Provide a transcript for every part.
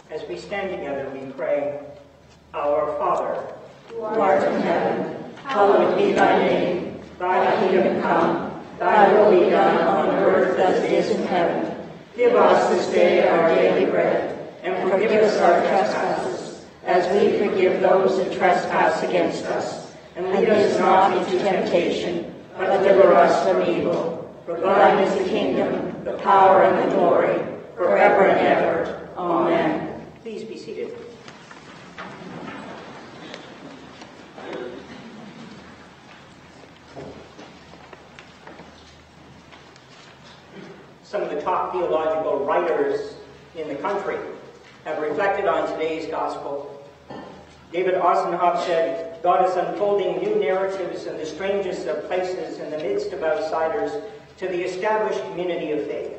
As we stand together, we pray, Our Father, who art in heaven, hallowed be thy name. Thy kingdom come, thy will be done on earth as it is in heaven. Give us this day our daily bread, and forgive us our trespasses, as we forgive those who trespass against us. And lead us not into temptation, but deliver us from evil. For thine is the kingdom, the power, and the glory, forever and ever. Amen. Please be seated. Some of the top theological writers in the country have reflected on today's gospel. David Osenhoff said, God is unfolding new narratives in the strangest of places in the midst of outsiders to the established community of faith.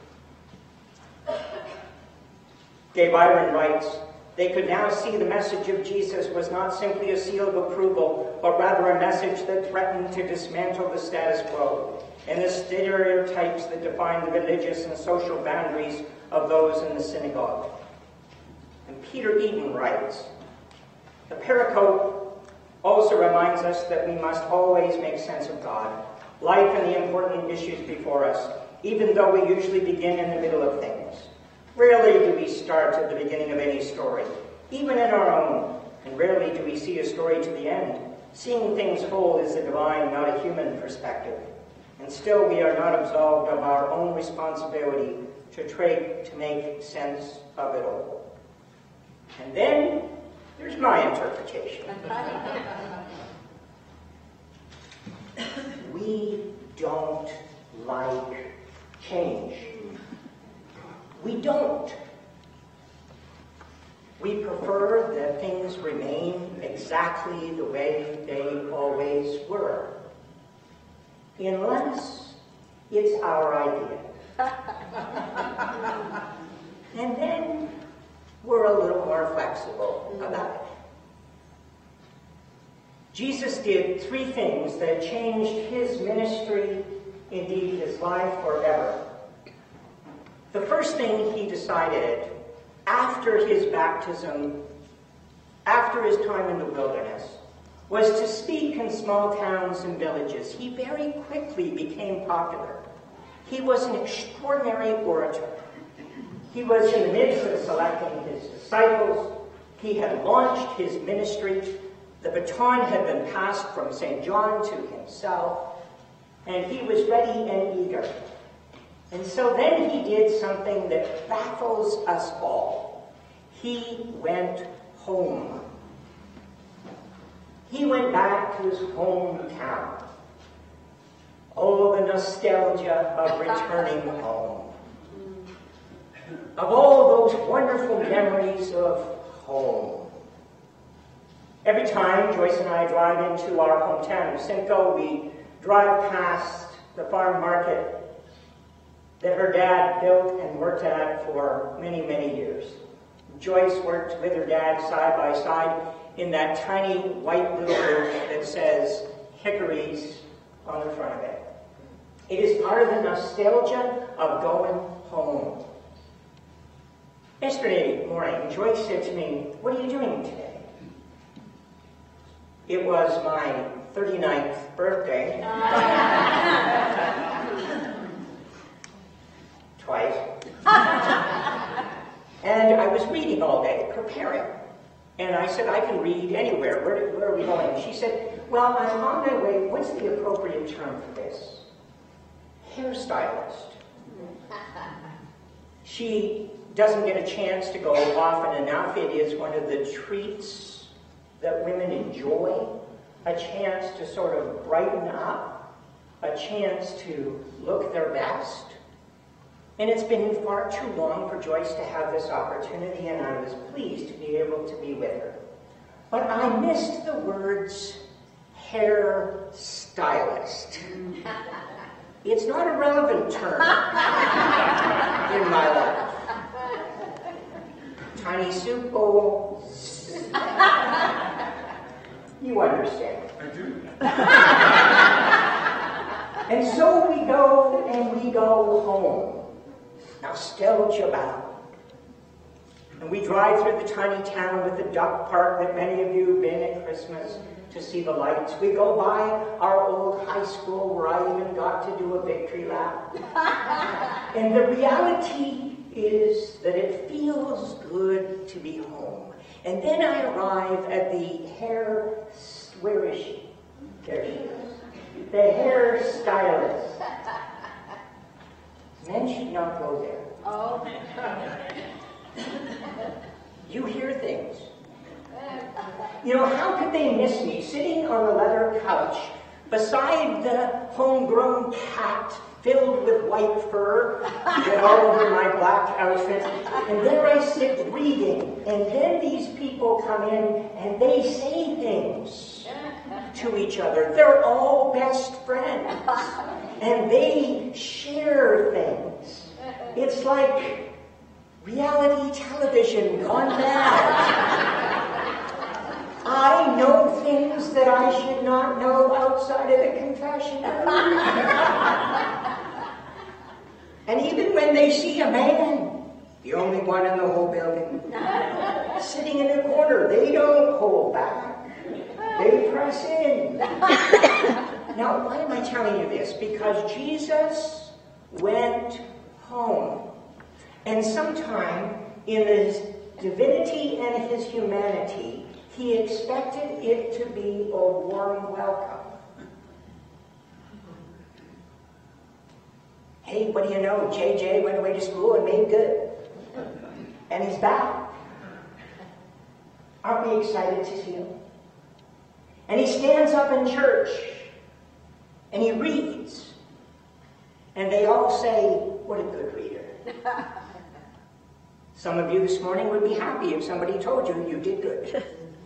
Dave Byron writes, they could now see the message of Jesus was not simply a seal of approval, but rather a message that threatened to dismantle the status quo and the stereotypes that define the religious and social boundaries of those in the synagogue. And Peter Eaton writes, the pericope also reminds us that we must always make sense of God, life, and the important issues before us, even though we usually begin in the middle of things. Rarely do we start at the beginning of any story, even in our own, and rarely do we see a story to the end. Seeing things whole is a divine, not a human perspective. And still we are not absolved of our own responsibility to try to make sense of it all. And then there's my interpretation. We don't like change. We don't. We prefer that things remain exactly the way they always were. Unless it's our idea. And then we're a little more flexible about it. Jesus did 3 things that changed his ministry, indeed his life, forever. The first thing he decided after his baptism, after his time in the wilderness, was to speak in small towns and villages. He very quickly became popular. He was an extraordinary orator. He was in the midst of selecting his disciples. He had launched his ministry. The baton had been passed from St. John to himself, and he was ready and eager. And so then he did something that baffles us all. He went home. He went back to his hometown. Oh, the nostalgia of returning home. Of all those wonderful memories of home. Every time Joyce and I drive into our hometown of Simcoe, we drive past the farm market that her dad built and worked at for many, many years. Joyce worked with her dad side by side in that tiny white little booth that says Hickories on the front of it. It is part of the nostalgia of going home. Yesterday morning, Joyce said to me, "What are you doing today?" It was my 39th birthday. Twice. And I was reading all day, preparing. And I said, I can read anywhere. Where are we going? She said, well, I'm on my way. What's the appropriate term for this? Hairstylist. She doesn't get a chance to go often enough. It is one of the treats that women enjoy. A chance to sort of brighten up. A chance to look their best. And it's been far too long for Joyce to have this opportunity, and I was pleased to be able to be with her. But I missed the words hair stylist. It's not a relevant term in my life. Tiny soup bowl. You understand. I do. And so we go and we go home. Nostalgia bound. And we drive through the tiny town with the duck park that many of you have been at Christmas to see the lights. We go by our old high school where I even got to do a victory lap. And the reality is that it feels good to be home. And then I arrive at the where is she? There she is. The hairstylist. Men should not go there. Oh. You hear things. You know, how could they miss me sitting on the leather couch beside the homegrown cat filled with white fur and all over my black outfit? And there I sit reading, and then these people come in and they say things to each other. They're all best friends, and they share things. It's like reality television gone bad. I know things that I should not know outside of the confession room. And even when they see a man, the only one in the whole building, sitting in a corner, they don't hold back. They press in. Now, why am I telling you this? Because Jesus went home. And sometime in his divinity and his humanity, he expected it to be a warm welcome. Hey, what do you know? JJ went away to school and made good. And he's back. Aren't we excited to see him? And he stands up in church and he reads. And they all say, what a good reader. Some of you this morning would be happy if somebody told you you did good.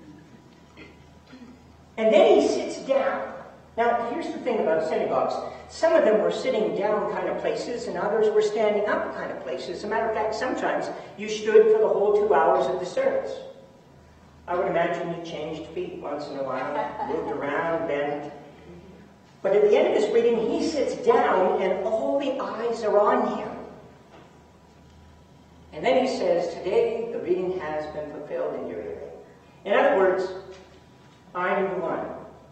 And then he sits down. Now, here's the thing about synagogues. Some of them were sitting down kind of places, and others were standing up kind of places. As a matter of fact, sometimes you stood for the whole 2 hours of the service. I would imagine you changed feet once in a while, moved around, bent. But at the end of his reading, he sits down, and all the eyes are on him. And then he says, today the reading has been fulfilled in your hearing. In other words, I'm the one.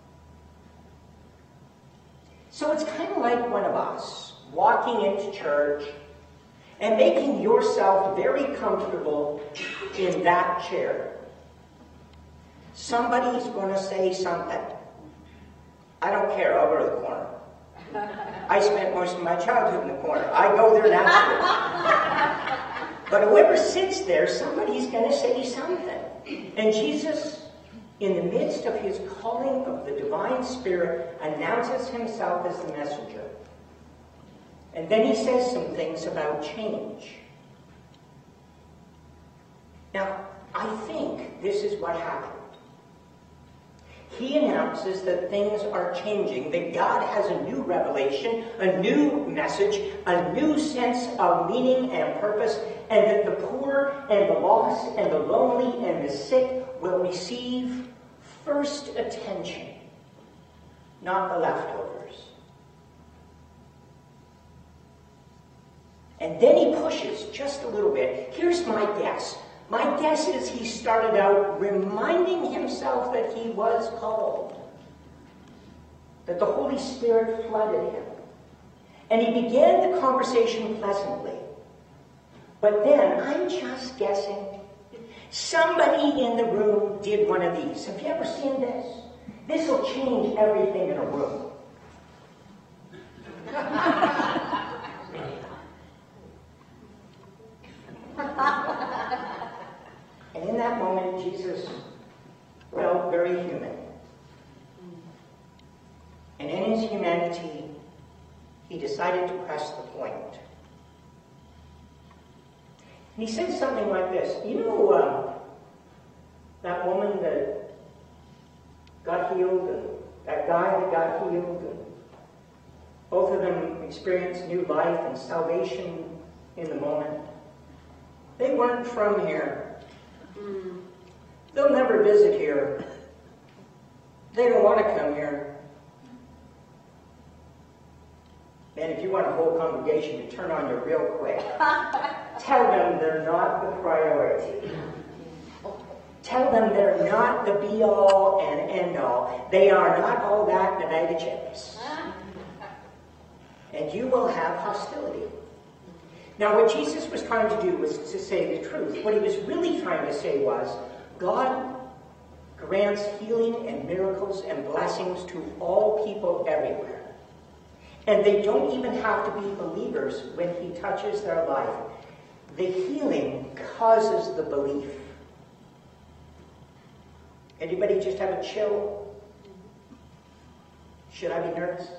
So it's kind of like one of us walking into church and making yourself very comfortable in that chair. Somebody's going to say something. I don't care, I'll go to the corner. I spent most of my childhood in the corner. I go there naturally. But whoever sits there, somebody's going to say something. And Jesus, in the midst of his calling of the divine Spirit, announces himself as the messenger. And then he says some things about change. Now, I think this is what happened. He announces that things are changing, that God has a new revelation, a new message, a new sense of meaning and purpose, and that the poor and the lost and the lonely and the sick will receive first attention, not the leftovers. And then he pushes just a little bit. Here's my guess. My guess is he started out reminding himself that he was called, that the Holy Spirit flooded him. And he began the conversation pleasantly. But then, I'm just guessing, somebody in the room did one of these. Have you ever seen this? This will change everything in a room. And in that moment, Jesus felt very human. And in his humanity, he decided to press the point. And he said something like this. You know that woman that got healed, and that guy that got healed, and both of them experienced new life and salvation in the moment. They weren't from here. They'll never visit here. They don't want to come here. Man, if you want a whole congregation to turn on you real quick, Tell them they're not the priority. Tell them they're not the be-all and end-all. They are not all that in a bag of chips. And you will have hostility. Now, what Jesus was trying to do was to say the truth. What he was really trying to say was, God grants healing and miracles and blessings to all people everywhere. And they don't even have to be believers when he touches their life. The healing causes the belief. Anybody just have a chill? Should I be nervous?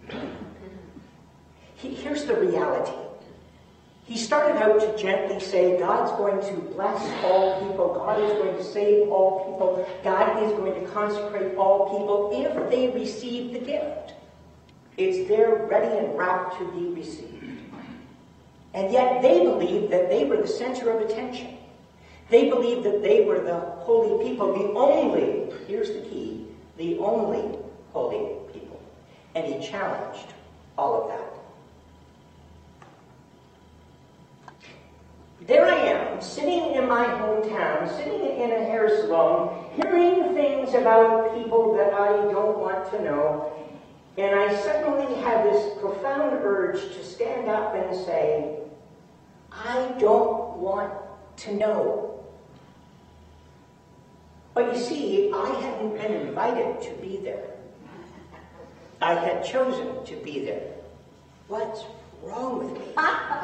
Here's the reality. He started out to gently say, God's going to bless all people. God is going to save all people. God is going to consecrate all people if they receive the gift. It's there ready and wrapped to be received. And yet they believed that they were the center of attention. They believed that they were the holy people, the only, here's the key, the only holy people. And he challenged all of that. There I am, sitting in my hometown, sitting in a hair salon, hearing things about people that I don't want to know, and I suddenly had this profound urge to stand up and say, I don't want to know. But you see, I hadn't been invited to be there. I had chosen to be there. What's wrong with me?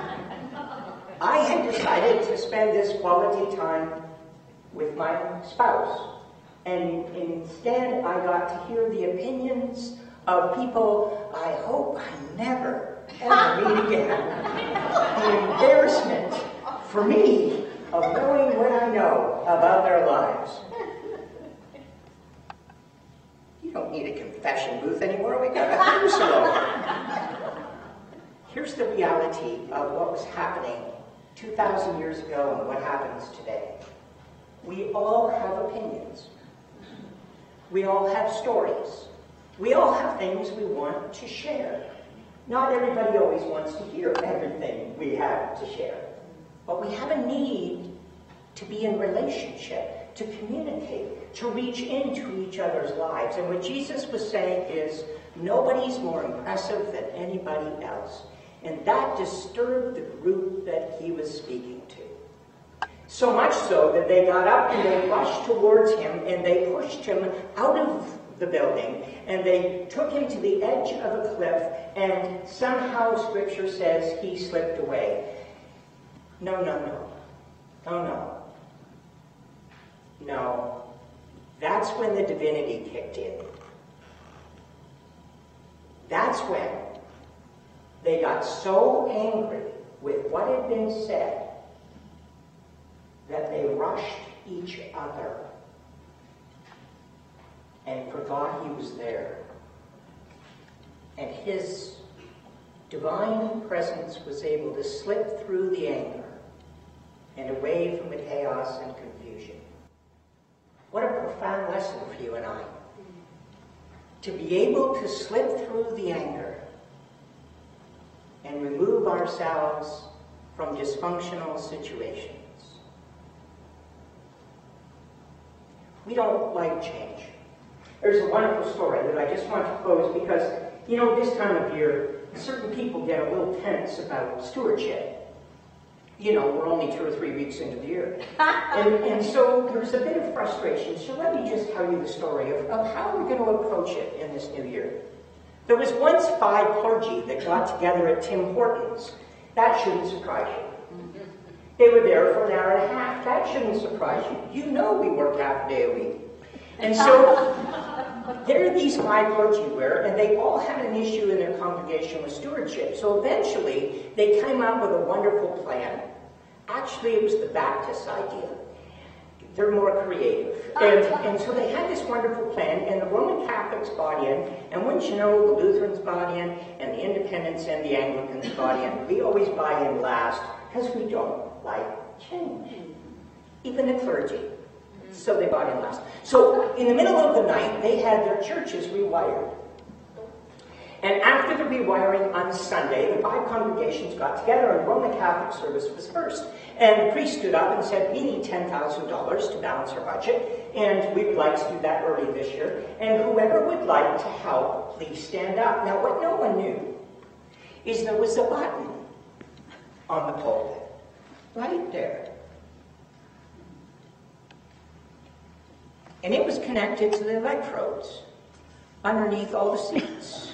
I had decided to spend this quality time with my spouse. And instead, I got to hear the opinions of people I hope I never, ever meet again. The embarrassment for me of knowing what I know about their lives. You don't need a confession booth anymore. We got a hair salon. Here's the reality of what was happening 2,000 years ago and what happens today. We all have opinions. We all have stories. We all have things we want to share. Not everybody always wants to hear everything we have to share. But we have a need to be in relationship, to communicate, to reach into each other's lives. And what Jesus was saying is, nobody's more impressive than anybody else. And that disturbed the group that he was speaking to. So much so that they got up and they rushed towards him and they pushed him out of the building and they took him to the edge of a cliff, and somehow Scripture says he slipped away. No. That's when the divinity kicked in. That's when they got so angry with what had been said that they rushed each other and forgot he was there. And his divine presence was able to slip through the anger and away from the chaos and confusion. What a profound lesson for you and I. To be able to slip through the anger and remove ourselves from dysfunctional situations. We don't like change. There's a wonderful story that I just want to close because, this time of year, certain people get a little tense about stewardship. We're only 2 or 3 weeks into the year. And so there's a bit of frustration. So let me just tell you the story of how we're going to approach it in this new year. There was once 5 clergy that got together at Tim Hortons. That shouldn't surprise you. They were there for an hour and a half. That shouldn't surprise you. You know we work half a day a week. And so there these 5 clergy were, and they all had an issue in their congregation with stewardship. So eventually, they came up with a wonderful plan. Actually, it was the Baptist idea. They're more creative. And so they had this wonderful plan, and the Roman Catholics bought in, and wouldn't you know, the Lutherans bought in, and the Independents and the Anglicans bought in. We always buy in last, because we don't like change. Even the clergy. So they bought in last. So in the middle of the night, they had their churches rewired. And after the rewiring on Sunday, the 5 congregations got together and Roman Catholic service was first. And the priest stood up and said, we need $10,000 to balance our budget, and we would like to do that early this year. And whoever would like to help, please stand up. Now, what no one knew is there was a button on the pulpit, right there. And it was connected to the electrodes underneath all the seats.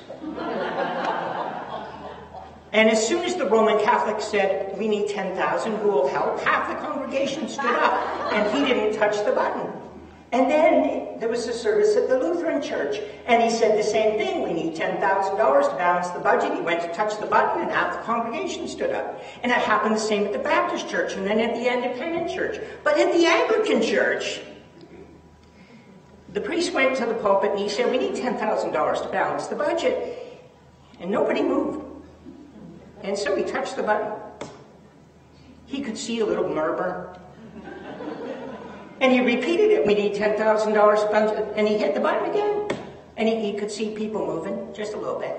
And as soon as the Roman Catholic said, we need 10,000, who will help? Half the congregation stood up, and he didn't touch the button. And then there was a service at the Lutheran church, and he said the same thing, we need $10,000 to balance the budget. He went to touch the button, and half the congregation stood up. And it happened the same at the Baptist church, and then at the Independent church. But at the Anglican church, the priest went to the pulpit, and he said, we need $10,000 to balance the budget. And nobody moved. And so he touched the button. He could see a little murmur. And he repeated it. We need $10,000 budget. And he hit the button again. And he could see people moving just a little bit.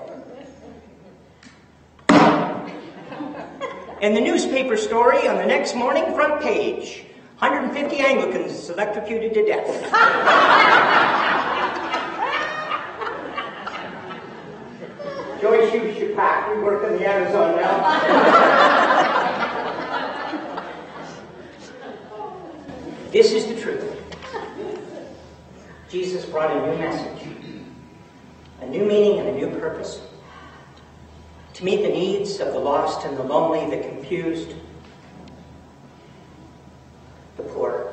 And the newspaper story on the next morning, front page. 150 Anglicans electrocuted to death. Joy shoes should pack. We work in the Amazon now. This is the truth. Jesus brought a new message, a new meaning and a new purpose to meet the needs of the lost and the lonely, the confused, the poor.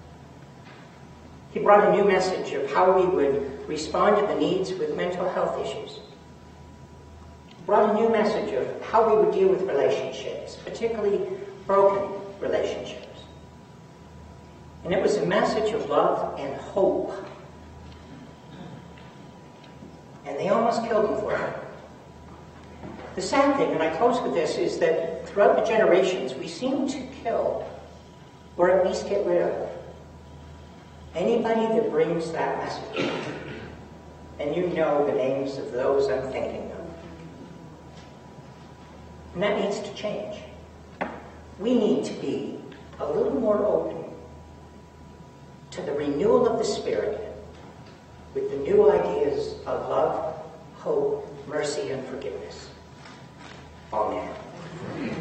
He brought a new message of how we would respond to the needs with mental health issues. He brought a new message of how we would deal with relationships, particularly broken relationships. And it was a message of love and hope. And they almost killed him for it. The sad thing, and I close with this, is that throughout the generations, we seem to kill, or at least get rid of, anybody that brings that message. And you know the names of those I'm thinking of. And that needs to change. We need to be a little more open to the renewal of the Spirit with the new ideas of love, hope, mercy, and forgiveness. Amen.